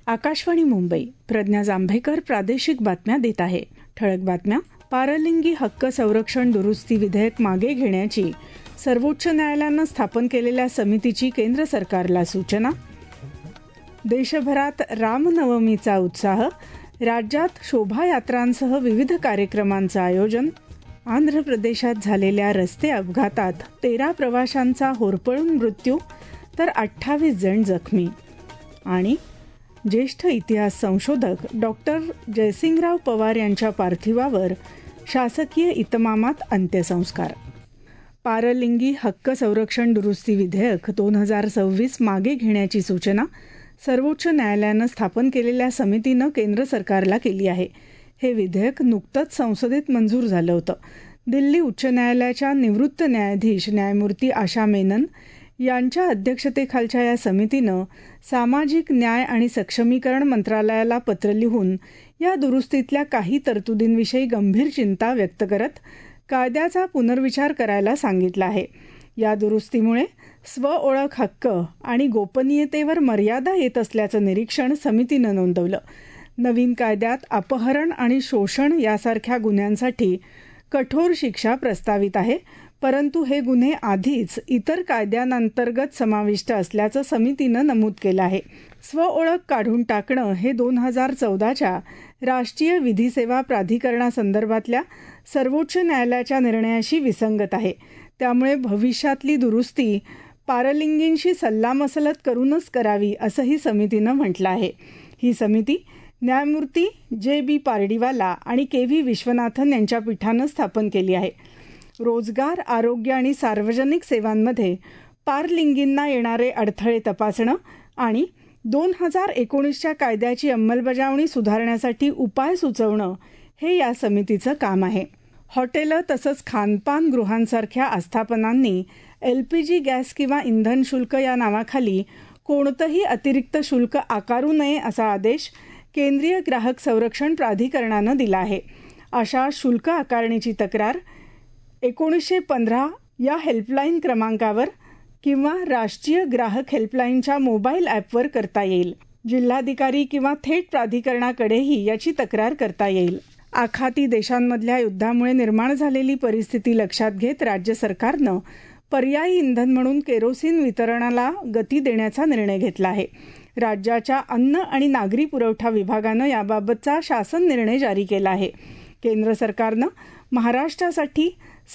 आकाशवाणी मुंबई. प्रज्ञा जांभेकर प्रादेशिक बातम्या देत आहे. ठळक बातम्या. पारलिंगी हक्क संरक्षण दुरुस्ती विधेयक मागे घेण्याची सर्वोच्च न्यायालयानं स्थापन केलेल्या समितीची केंद्र सरकारला सूचना. देशभरात रामनवमीचा उत्साह. राज्यात शोभायात्रांसह विविध कार्यक्रमांचं आयोजन. आंध्र प्रदेशात झालेल्या रस्ते अपघातात 13 प्रवाशांचा होरपळून मृत्यू तर 28 जण जखमी. आणि ज्येष्ठ इतिहास संशोधक डॉक्टर जयसिंगराव पवार यांच्या पार्थिवावर शासकीय इतमामात अंत्यसंस्कार. पारलिंगी हक्क संरक्षण दुरुस्ती विधेयक 2026 मागे घेण्याची सूचना सर्वोच्च न्यायालयानं स्थापन केलेल्या समितीनं केंद्र सरकारला केली आहे. हे विधेयक नुकतंच संसदेत मंजूर झालं होतं. दिल्ली उच्च न्यायालयाच्या निवृत्त न्यायाधीश न्यायमूर्ती आशा मेनन यांच्या अध्यक्षतेखालच्या या समितीनं सामाजिक न्याय आणि सक्षमीकरण मंत्रालयाला पत्र लिहून या दुरुस्तीतल्या काही तरतुदींविषयी गंभीर चिंता व्यक्त करत कायद्याचा पुनर्विचार करायला सांगितलं आहे. या दुरुस्तीमुळे स्वओळख हक्क आणि गोपनीयतेवर मर्यादा येत असल्याचं निरीक्षण समितीनं नोंदवलं. नवीन कायद्यात अपहरण आणि शोषण यासारख्या गुन्ह्यांसाठी कठोर शिक्षा प्रस्तावित आहे, परंतु हे गुन्हे आधीच इतर कायद्यांअंतर्गत समाविष्ट असल्याचं समितीनं नमूद केलं आहे. स्वओळख काढून टाकणं हे 2014च्या राष्ट्रीय विधी सेवा प्राधिकरणासंदर्भातल्या सर्वोच्च न्यायालयाच्या निर्णयाशी विसंगत आहे. त्यामुळे भविष्यातली दुरुस्ती पारलिंगींशी सल्लामसलत करूनच करावी असंही समितीनं म्हटलं आहे. ही समिती न्यायमूर्ती JB पारडीवाला आणि KV विश्वनाथन यांच्या पीठानं स्थापन केली आहे. रोजगार, आरोग्य आणि सार्वजनिक सेवांमध्ये पारलिंगींना येणारे अडथळे तपासणं आणि 2019च्या कायद्याची अंमलबजावणी सुधारण्यासाठी उपाय सुचवणं हे या समितीचं काम आहे. हॉटेलं तसंच खानपान गृहांसारख्या आस्थापनांनी LPG गॅस किंवा इंधन शुल्क या नावाखाली कोणतंही अतिरिक्त शुल्क आकारू नये असा आदेश केंद्रीय ग्राहक संरक्षण प्राधिकरणानं दिला आहे. अशा शुल्क आकारणीची तक्रार 1915 या हेल्पलाईन क्रमांकावर किंवा राष्ट्रीय ग्राहक हेल्पलाईनच्या मोबाईल ॲपवर करता येईल. जिल्हाधिकारी किंवा थेट प्राधिकरणाकडेही याची तक्रार करता येईल. आखाती देशांमधल्या युद्धामुळे निर्माण झालेली परिस्थिती लक्षात घेत राज्य सरकारनं पर्यायी इंधन म्हणून केरोसिन वितरणाला गती देण्याचा निर्णय घेतला आहे. राज्याच्या अन्न आणि नागरी पुरवठा विभागानं याबाबतचा शासन निर्णय जारी केला आहे. केंद्र सरकारनं महाराष्ट्रासाठी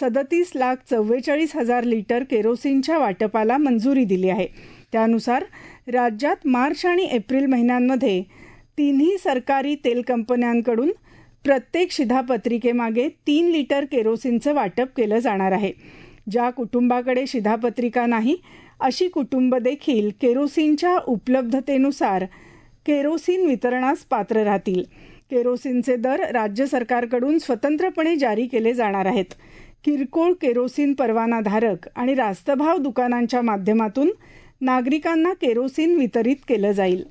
37,44,000 लिटर केरोसिनच्या वाटपाला मंजुरी दिली आहे. त्यानुसार राज्यात मार्च आणि एप्रिल महिन्यांमध्ये तिन्ही सरकारी तेल कंपन्यांकडून प्रत्येक शिधापत्रिकेमागे 3 लिटर केरोसिनचं वाटप केलं जाणार आहे. ज्या कुटुंबाकडे शिधापत्रिका नाही अशी कुटुंब देखील केरोसिनच्या उपलब्धतेनुसार केरोसिन वितरणास पात्र राहतील. केरोसिनचे दर राज्य सरकारकडून स्वतंत्रपणे जारी केले जाणार आहेत. किरकोळ केरोसिन परवानाधारक आणि रास्तभाव दुकानांच्या माध्यमातून नागरिकांना केरोसिन वितरित केलं जाईल.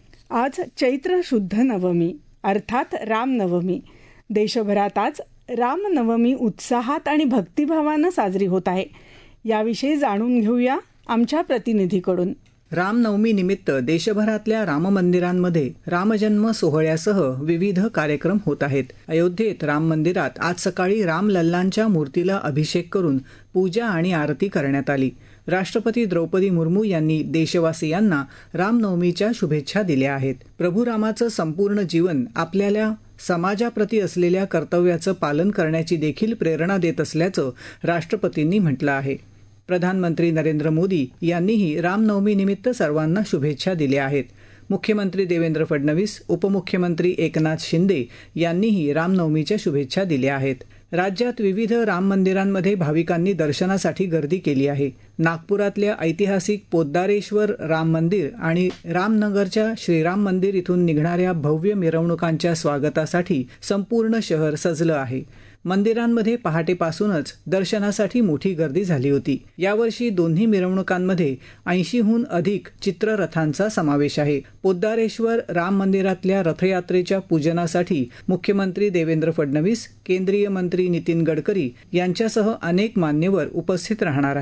आज चैत्र शुद्ध नवमी अर्थात रामनवमी. देशभरात आज रामनवमी उत्साहात आणि भक्तिभावानं साजरी होत आहे. याविषयी जाणून घेऊया आमच्या प्रतिनिधीकडून. रामनवमी निमित्त देशभरातल्या राममंदिरांमध्ये रामजन्म सोहळ्यासह विविध कार्यक्रम होत आहेत. अयोध्येत राम मंदिरात आज सकाळी रामलल्लांच्या मूर्तीला अभिषेक करून पूजा आणि आरती करण्यात आली. राष्ट्रपती द्रौपदी मुर्मू यांनी देशवासियांना रामनवमीच्या शुभेच्छा दिल्या आहेत. प्रभू रामाचं संपूर्ण जीवन आपल्याला समाजाप्रती असलेल्या कर्तव्याचं पालन करण्याची देखील प्रेरणा देत असल्याचं राष्ट्रपतींनी म्हटलं आहे. प्रधानमंत्री नरेंद्र मोदी यांनीही रामनवमी निमित्त सर्वांना शुभेच्छा दिल्या आहेत. मुख्यमंत्री देवेंद्र फडणवीस, उपमुख्यमंत्री एकनाथ शिंदे यांनीही रामनवमीच्या शुभेच्छा दिल्या आहेत. राज्यात विविध राम मंदिरांमध्ये भाविकांनी दर्शनासाठी गर्दी केली आहे. नागपुरातल्या ऐतिहासिक पोद्दारेश्वर राम मंदिर आणि रामनगरच्या श्रीराम मंदिर इथून निघणाऱ्या भव्य मिरवणुकांच्या स्वागतासाठी संपूर्ण शहर सजलं आहे. मंदिरांमध्ये पहाटेपासूनच दर्शनासाठी मोठी गर्दी झाली होती. यावर्षी दोन्ही मिरवणुकांमध्ये 80हून अधिक चित्ररथांचा समावेश आहे. पोद्दारेश्वर राम मंदिरातल्या रथयात्रेच्या पूजनासाठी मुख्यमंत्री देवेंद्र फडणवीस, केंद्रीय मंत्री नितीन गडकरी यांच्यासह अनेक मान्यवर उपस्थित राहणार आहेत.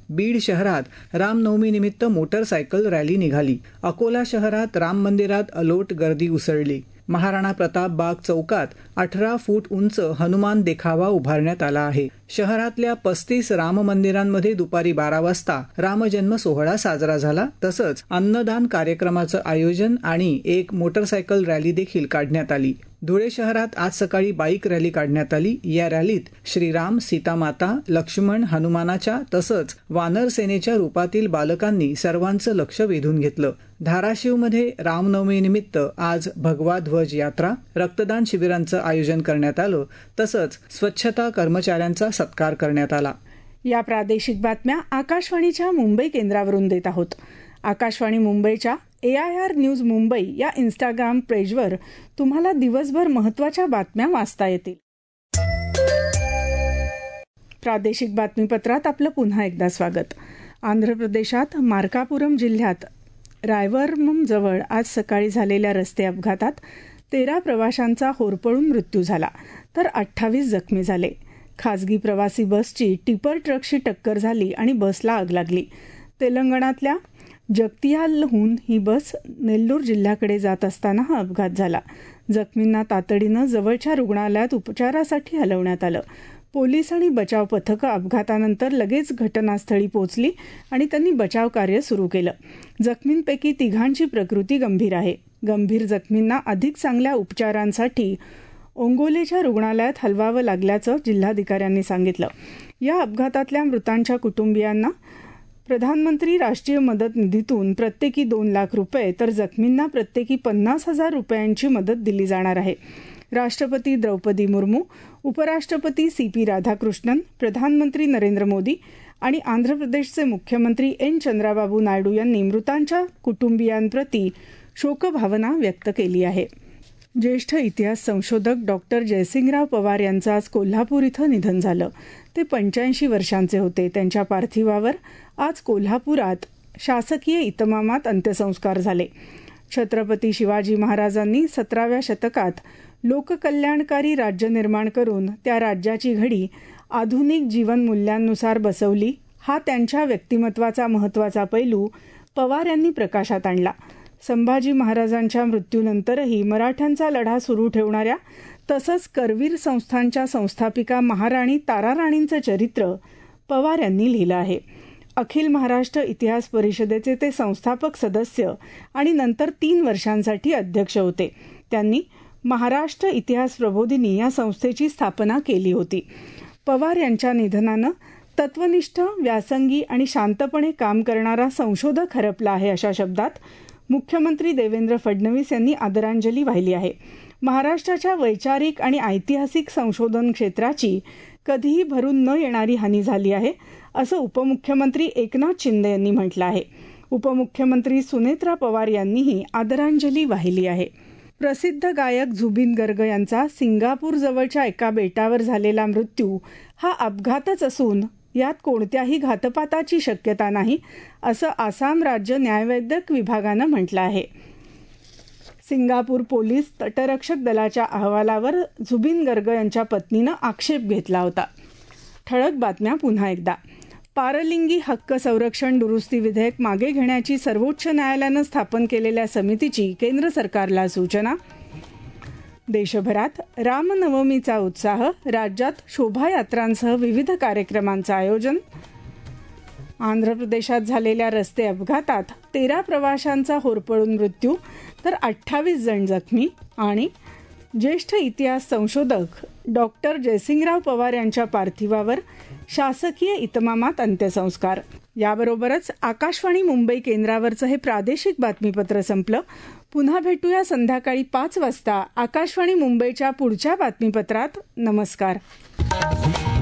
बीड शहरात रामनवमीनिमित्त मोटरसायकल रॅली निघाली. अकोला शहरात राम मंदिरात अलोट गर्दी उसळली. महाराणा प्रताप बाग चौकात 18 फूट उंच हनुमान देखावा उभारण्यात आला आहे. शहरातल्या 35 राम मंदिरांमध्ये दुपारी 12 वाजता रामजन्म सोहळा साजरा झाला. तसंच अन्नदान कार्यक्रमाचं आयोजन आणि एक मोटरसायकल रॅली देखील काढण्यात आली. धुळे शहरात आज सकाळी बाईक रॅली काढण्यात आली. या रॅलीत श्रीराम, सीतामाता, लक्ष्मण, हनुमानाच्या तसंच वानर सेनेच्या रूपातील बालकांनी सर्वांचं लक्ष वेधून घेतलं. धाराशिवमध्ये रामनवमीनिमित्त आज भगवा ध्वज यात्रा, रक्तदान शिबिरांचं आयोजन करण्यात आलं. तसंच स्वच्छता कर्मचाऱ्यांचा सत्कार करण्यात आला. या प्रादेशिक बातम्या आकाशवाणीच्या मुंबई केंद्रावरून देत आहोत. आकाशवाणी मुंबईच्या AIR न्यूज मुंबई या इंस्टाग्राम पेजवर तुम्हाला दिवसभर महत्त्वाच्या बातम्या वाचता येतील. प्रादेशिक बातमीपत्रात आपलं पुन्हा एकदा स्वागत. आंध्र प्रदेशात मार्कापुरम जिल्ह्यात रायवरमम जवळ आज सकाळी झालेल्या रस्ते अपघातात 13 प्रवाशांचा होरपळून मृत्यू झाला तर 28 जखमी झाले. खासगी प्रवासी बसची टिपर ट्रकशी टक्कर झाली आणि बसला आग लागली. तेलंगणातल्या जगतियालहून ही बस नेल्लूर जिल्ह्याकडे जात असताना हा अपघात झाला. जखमींना तातडीनं जवळच्या रुग्णालयात उपचारासाठी हलवण्यात आलं. पोलीस आणि बचाव पथकं अपघातानंतर लगेच घटनास्थळी पोहोचली आणि त्यांनी बचाव कार्य सुरू केलं. जखमींपैकी 3 प्रकृती गंभीर आहे. गंभीर जखमींना अधिक चांगल्या उपचारांसाठी ओंगोलेच्या रुग्णालयात हलवावं लागल्याचं जिल्हाधिकाऱ्यांनी सांगितलं. या अपघातातल्या मृतांच्या कुटुंबियांना प्रधानमंत्री राष्ट्रीय मदत निधीतून प्रत्येकी 2 लाख रुपये तर जखमींना प्रत्येकी 50,000 रुपयांची मदत दिली जाणार आहे. राष्ट्रपती द्रौपदी मुर्मू, उपराष्ट्रपती CP राधाकृष्णन, प्रधानमंत्री नरेंद्र मोदी आणि आंध्र प्रदेशचे मुख्यमंत्री N चंद्राबाबू नायडू यांनी मृतांच्या कुटुंबियांप्रती शोकभावना व्यक्त केली आहे. ज्येष्ठ इतिहास संशोधक डॉक्टर जयसिंगराव पवार यांचं आज कोल्हापूर इथं निधन झालं. ते 85 वर्षांचे होते. त्यांच्या पार्थिवावर आज कोल्हापुरात शासकीय इतमामात अंत्यसंस्कार झाले. छत्रपती शिवाजी महाराजांनी 17व्या शतकात लोककल्याणकारी राज्य निर्माण करून त्या राज्याची घडी आधुनिक जीवनमूल्यांनुसार बसवली, हा त्यांच्या व्यक्तिमत्वाचा महत्त्वाचा पैलू पवार यांनी प्रकाशात आणला. संभाजी महाराजांच्या मृत्यूनंतरही मराठ्यांचा लढा सुरू ठेवणाऱ्या तसंच करवीर संस्थांच्या संस्थापिका महाराणी ताराराणींचं चरित्र पवार यांनी लिहिलं आहे. अखिल महाराष्ट्र इतिहास परिषदेचे ते संस्थापक सदस्य आणि नंतर 3 वर्षांसाठी अध्यक्ष होते. त्यांनी महाराष्ट्र इतिहास प्रबोधिनी या संस्थेची स्थापना केली होती. पवार यांच्या निधनानं तत्वनिष्ठ, व्यासंगी आणि शांतपणे काम करणारा संशोधक हरपला आहे, अशा शब्दात मुख्यमंत्री देवेंद्र फडणवीस यांनी आदरांजली वाहिली आहे. महाराष्ट्राच्या वैचारिक आणि ऐतिहासिक संशोधन क्षेत्राची कधीही भरून न येणारी हानी झाली आहे, असं उपमुख्यमंत्री एकनाथ शिंदे यांनी म्हटलं आहे. उपमुख्यमंत्री सुनेत्रा पवार यांनीही आदरांजली वाहिली आहे. प्रसिद्ध गायक जुबिन गर्ग यांचा सिंगापूर जवळच्या एका बेटावर झालेला मृत्यू हा अपघातच असून यात कोणत्याही घातपाताची शक्यता नाही, असं आसाम राज्य न्यायवैद्यक विभागानं म्हटलं आहे. सिंगापूर पोलीस तटरक्षक दलाच्या अहवालावर जुबिन गर्ग यांच्या पत्नीनं आक्षेप घेतला होता. ठळक बातम्या पुन्हा एकदा. पारलिंगी हक्क संरक्षण दुरुस्ती विधेयक मागे घेण्याची सर्वोच्च न्यायालयानं स्थापन केलेल्या समितीची केंद्र सरकारला सूचना. देशभरात रामनवमीचा उत्साह, राज्यात शोभायात्रांसह विविध कार्यक्रमांचं आयोजन. आंध्र प्रदेशात झालेल्या रस्ते अपघातात 13 प्रवाशांचा होरपळून मृत्यू तर 28 जण जखमी. आणि ज्येष्ठ इतिहास संशोधक डॉक्टर जयसिंगराव पवार यांच्या पार्थिवावर शासकीय इतमामात अंत्यसंस्कार. याबरोबरच आकाशवाणी मुंबई केंद्रावरचं हे प्रादेशिक बातमीपत्र संपलं. पुन्हा भेटूया संध्याकाळी 5 वाजता आकाशवाणी मुंबईच्या पुढच्या बातमीपत्रात. नमस्कार.